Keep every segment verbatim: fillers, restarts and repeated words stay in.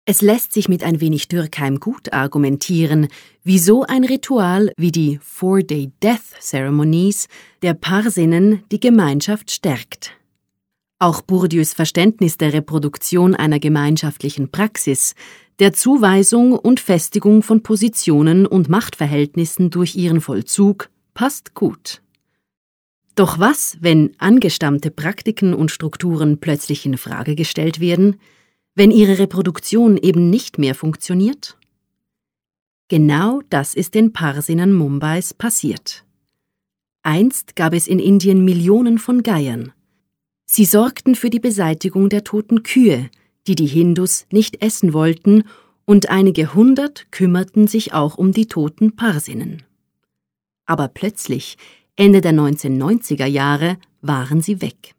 Es lässt sich mit ein wenig Dürkheim gut argumentieren, wieso ein Ritual wie die Four-Day Death Ceremonies der Parsinnen die Gemeinschaft stärkt. Auch Bourdieus Verständnis der Reproduktion einer gemeinschaftlichen Praxis, der Zuweisung und Festigung von Positionen und Machtverhältnissen durch ihren Vollzug, passt gut. Doch was, wenn angestammte Praktiken und Strukturen plötzlich in Frage gestellt werden, wenn ihre Reproduktion eben nicht mehr funktioniert? Genau das ist den Parsinnen Mumbais passiert. Einst gab es in Indien Millionen von Geiern. Sie sorgten für die Beseitigung der toten Kühe, die die Hindus nicht essen wollten, und einige hundert kümmerten sich auch um die toten Parsinnen. Aber plötzlich, Ende der neunzehnhundertneunziger Jahre, waren sie weg.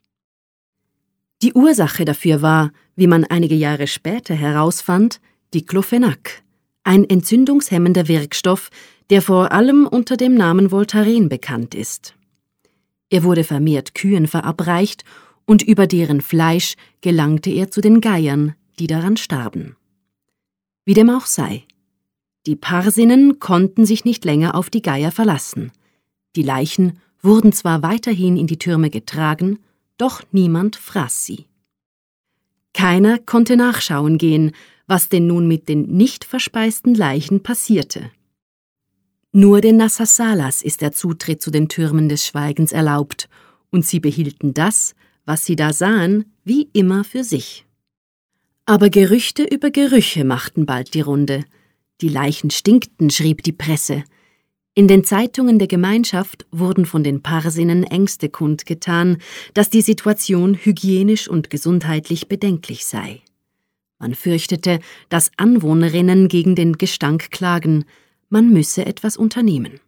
Die Ursache dafür war, wie man einige Jahre später herausfand, Diclofenac, ein entzündungshemmender Wirkstoff, der vor allem unter dem Namen Voltaren bekannt ist. Er wurde vermehrt Kühen verabreicht und über deren Fleisch gelangte er zu den Geiern, die daran starben. Wie dem auch sei, die Parsinnen konnten sich nicht länger auf die Geier verlassen. Die Leichen wurden zwar weiterhin in die Türme getragen, doch niemand fraß sie. Keiner konnte nachschauen gehen, was denn nun mit den nicht verspeisten Leichen passierte. Nur den Nassasalas ist der Zutritt zu den Türmen des Schweigens erlaubt, und sie behielten das, was sie da sahen, wie immer für sich. Aber Gerüchte über Gerüche machten bald die Runde. Die Leichen stinkten, schrieb die Presse. In den Zeitungen der Gemeinschaft wurden von den Parsinnen Ängste kundgetan, dass die Situation hygienisch und gesundheitlich bedenklich sei. Man fürchtete, dass Anwohnerinnen gegen den Gestank klagen, man müsse etwas unternehmen.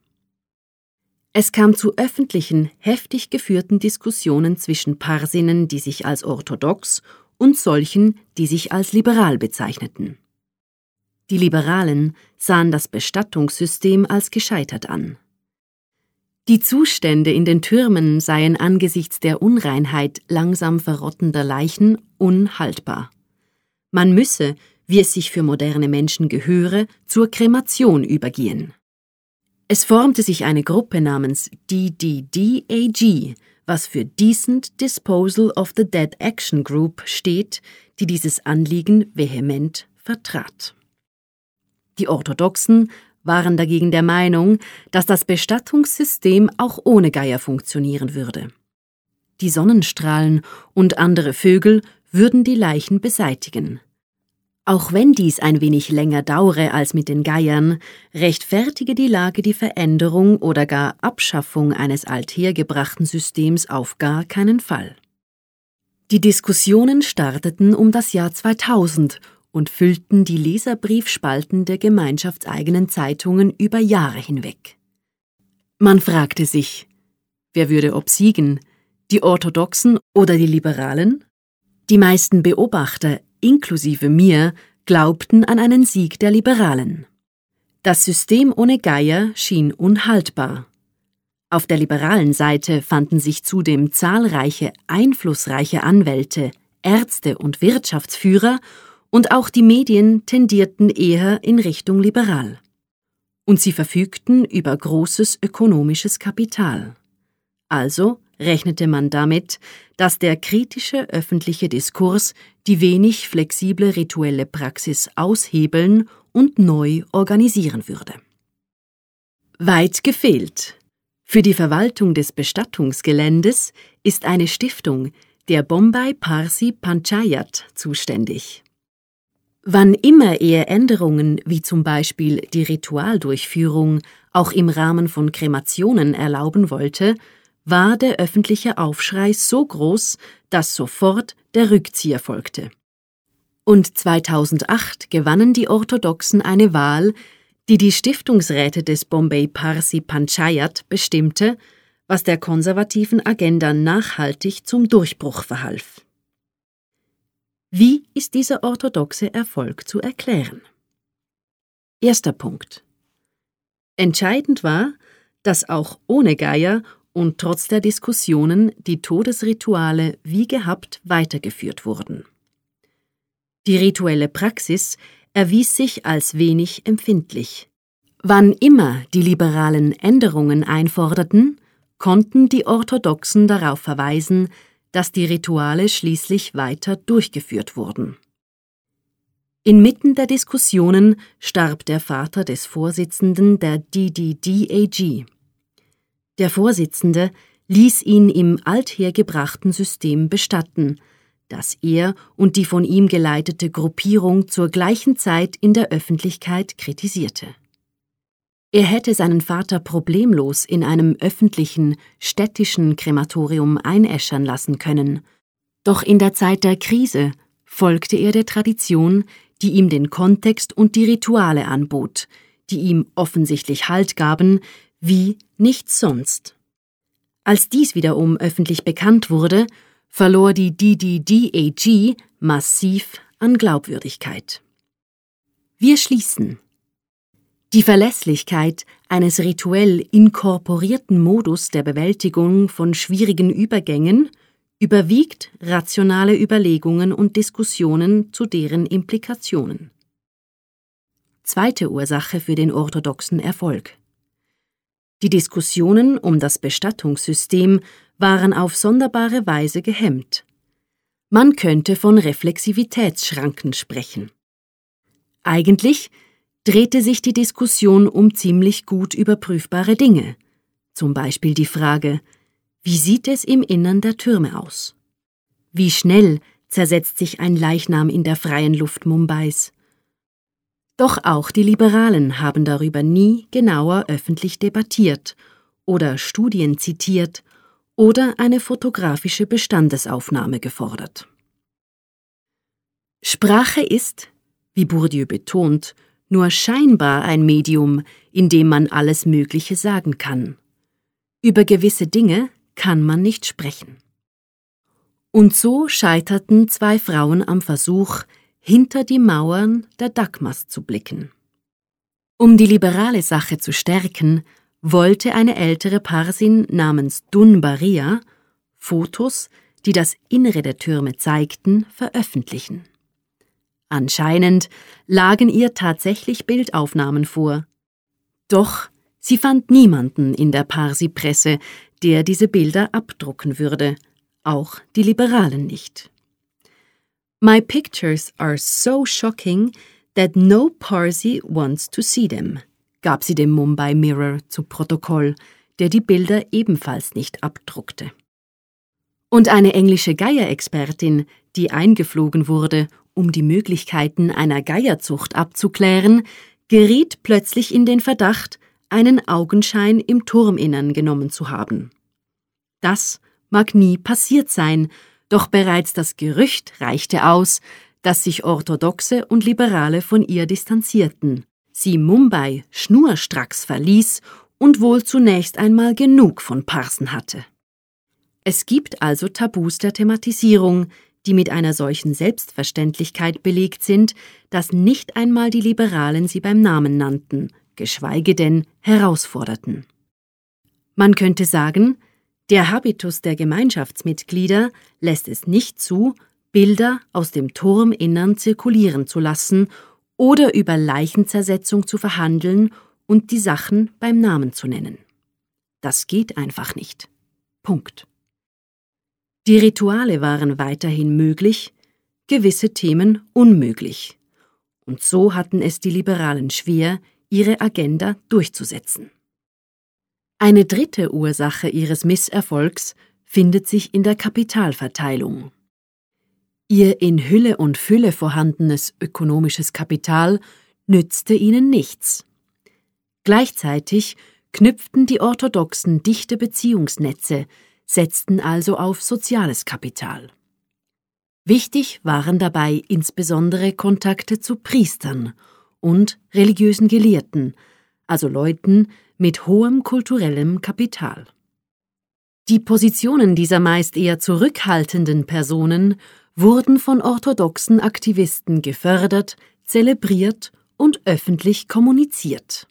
Es kam zu öffentlichen, heftig geführten Diskussionen zwischen Parsinnen, die sich als orthodox, und solchen, die sich als liberal bezeichneten. Die Liberalen sahen das Bestattungssystem als gescheitert an. Die Zustände in den Türmen seien angesichts der Unreinheit langsam verrottender Leichen unhaltbar. Man müsse, wie es sich für moderne Menschen gehöre, zur Kremation übergehen. Es formte sich eine Gruppe namens D D D A G, was für Decent Disposal of the Dead Action Group steht, die dieses Anliegen vehement vertrat. Die Orthodoxen waren dagegen der Meinung, dass das Bestattungssystem auch ohne Geier funktionieren würde. Die Sonnenstrahlen und andere Vögel würden die Leichen beseitigen. Auch wenn dies ein wenig länger dauere als mit den Geiern, rechtfertige die Lage die Veränderung oder gar Abschaffung eines althergebrachten Systems auf gar keinen Fall. Die Diskussionen starteten um das Jahr zweitausend und füllten die Leserbriefspalten der gemeinschaftseigenen Zeitungen über Jahre hinweg. Man fragte sich, wer würde obsiegen, die Orthodoxen oder die Liberalen? Die meisten Beobachter, inklusive mir, glaubten an einen Sieg der Liberalen. Das System ohne Geier schien unhaltbar. Auf der liberalen Seite fanden sich zudem zahlreiche einflussreiche Anwälte, Ärzte und Wirtschaftsführer, und auch die Medien tendierten eher in Richtung liberal. Und sie verfügten über großes ökonomisches Kapital. Also rechnete man damit, dass der kritische öffentliche Diskurs die wenig flexible rituelle Praxis aushebeln und neu organisieren würde. Weit gefehlt. Für die Verwaltung des Bestattungsgeländes ist eine Stiftung, der Bombay Parsi Panchayat, zuständig. Wann immer er Änderungen wie zum Beispiel die Ritualdurchführung auch im Rahmen von Kremationen erlauben wollte, war der öffentliche Aufschrei so groß, dass sofort der Rückzieher folgte. Und zweitausendacht gewannen die Orthodoxen eine Wahl, die die Stiftungsräte des Bombay Parsi Panchayat bestimmte, was der konservativen Agenda nachhaltig zum Durchbruch verhalf. Wie ist dieser orthodoxe Erfolg zu erklären? Erster Punkt. Entscheidend war, dass auch ohne Geier und trotz der Diskussionen die Todesrituale wie gehabt weitergeführt wurden. Die rituelle Praxis erwies sich als wenig empfindlich. Wann immer die Liberalen Änderungen einforderten, konnten die Orthodoxen darauf verweisen, dass die Rituale schließlich weiter durchgeführt wurden. Inmitten der Diskussionen starb der Vater des Vorsitzenden der D D D A G. Der Vorsitzende ließ ihn im althergebrachten System bestatten, das er und die von ihm geleitete Gruppierung zur gleichen Zeit in der Öffentlichkeit kritisierte. Er hätte seinen Vater problemlos in einem öffentlichen, städtischen Krematorium einäschern lassen können, doch in der Zeit der Krise folgte er der Tradition, die ihm den Kontext und die Rituale anbot, die ihm offensichtlich Halt gaben, wie nichts sonst. Als dies wiederum öffentlich bekannt wurde, verlor die D D D A G massiv an Glaubwürdigkeit. Wir schließen. Die Verlässlichkeit eines rituell inkorporierten Modus der Bewältigung von schwierigen Übergängen überwiegt rationale Überlegungen und Diskussionen zu deren Implikationen. Zweite Ursache für den orthodoxen Erfolg. Die Diskussionen um das Bestattungssystem waren auf sonderbare Weise gehemmt. Man könnte von Reflexivitätsschranken sprechen. Eigentlich drehte sich die Diskussion um ziemlich gut überprüfbare Dinge, zum Beispiel die Frage: Wie sieht es im Innern der Türme aus? Wie schnell zersetzt sich ein Leichnam in der freien Luft Mumbais? Doch auch die Liberalen haben darüber nie genauer öffentlich debattiert oder Studien zitiert oder eine fotografische Bestandesaufnahme gefordert. Sprache ist, wie Bourdieu betont, nur scheinbar ein Medium, in dem man alles Mögliche sagen kann. Über gewisse Dinge kann man nicht sprechen. Und so scheiterten zwei Frauen am Versuch, hinter die Mauern der Dagmas zu blicken. Um die liberale Sache zu stärken, wollte eine ältere Parsin namens Dun Baria Fotos, die das Innere der Türme zeigten, veröffentlichen. Anscheinend lagen ihr tatsächlich Bildaufnahmen vor. Doch sie fand niemanden in der Parsi-Presse, der diese Bilder abdrucken würde, auch die Liberalen nicht. My pictures are so shocking that no Parsi wants to see them, gab sie dem Mumbai Mirror zu Protokoll, der die Bilder ebenfalls nicht abdruckte. Und eine englische Geierexpertin, die eingeflogen wurde, um die Möglichkeiten einer Geierzucht abzuklären, geriet plötzlich in den Verdacht, einen Augenschein im Turminnern genommen zu haben. Das mag nie passiert sein, doch bereits das Gerücht reichte aus, dass sich Orthodoxe und Liberale von ihr distanzierten, sie Mumbai schnurstracks verließ und wohl zunächst einmal genug von Parsen hatte. Es gibt also Tabus der Thematisierung, die mit einer solchen Selbstverständlichkeit belegt sind, dass nicht einmal die Liberalen sie beim Namen nannten, geschweige denn herausforderten. Man könnte sagen, der Habitus der Gemeinschaftsmitglieder lässt es nicht zu, Bilder aus dem Turminnern zirkulieren zu lassen oder über Leichenzersetzung zu verhandeln und die Sachen beim Namen zu nennen. Das geht einfach nicht. Punkt. Die Rituale waren weiterhin möglich, gewisse Themen unmöglich. Und so hatten es die Liberalen schwer, ihre Agenda durchzusetzen. Eine dritte Ursache ihres Misserfolgs findet sich in der Kapitalverteilung. Ihr in Hülle und Fülle vorhandenes ökonomisches Kapital nützte ihnen nichts. Gleichzeitig knüpften die Orthodoxen dichte Beziehungsnetze, setzten also auf soziales Kapital. Wichtig waren dabei insbesondere Kontakte zu Priestern und religiösen Gelehrten, also Leuten mit hohem kulturellem Kapital. Die Positionen dieser meist eher zurückhaltenden Personen wurden von orthodoxen Aktivisten gefördert, zelebriert und öffentlich kommuniziert.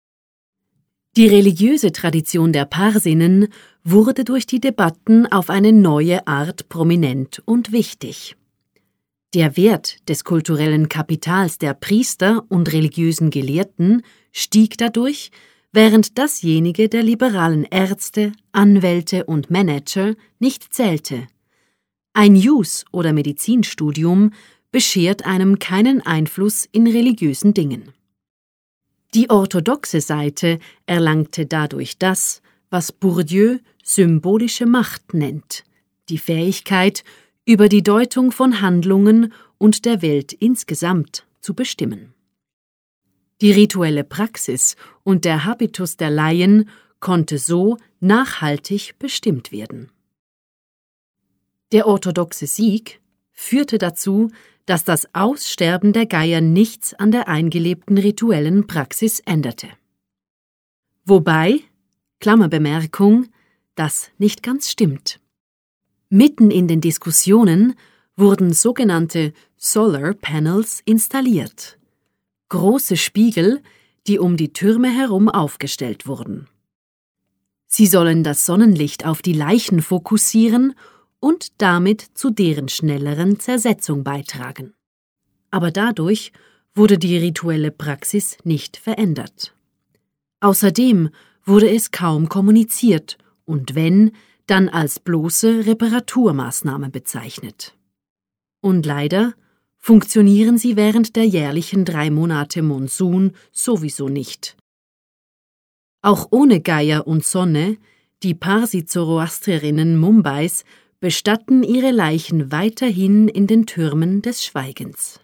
Die religiöse Tradition der Parsinnen wurde durch die Debatten auf eine neue Art prominent und wichtig. Der Wert des kulturellen Kapitals der Priester und religiösen Gelehrten stieg dadurch, während dasjenige der liberalen Ärzte, Anwälte und Manager nicht zählte. Ein Jus- oder Medizinstudium beschert einem keinen Einfluss in religiösen Dingen. Die orthodoxe Seite erlangte dadurch das, was Bourdieu symbolische Macht nennt, die Fähigkeit, über die Deutung von Handlungen und der Welt insgesamt zu bestimmen. Die rituelle Praxis und der Habitus der Laien konnte so nachhaltig bestimmt werden. Der orthodoxe Sieg führte dazu, dass das Aussterben der Geier nichts an der eingelebten rituellen Praxis änderte. Wobei, Klammerbemerkung, das nicht ganz stimmt. Mitten in den Diskussionen wurden sogenannte Solar Panels installiert, große Spiegel, die um die Türme herum aufgestellt wurden. Sie sollen das Sonnenlicht auf die Leichen fokussieren und damit zu deren schnelleren Zersetzung beitragen. Aber dadurch wurde die rituelle Praxis nicht verändert. Außerdem wurde es kaum kommuniziert und wenn, dann als bloße Reparaturmaßnahme bezeichnet. Und leider funktionieren sie während der jährlichen drei Monate Monsun sowieso nicht. Auch ohne Geier und Sonne, die Parsi-Zoroastrierinnen Mumbais bestatten ihre Leichen weiterhin in den Türmen des Schweigens.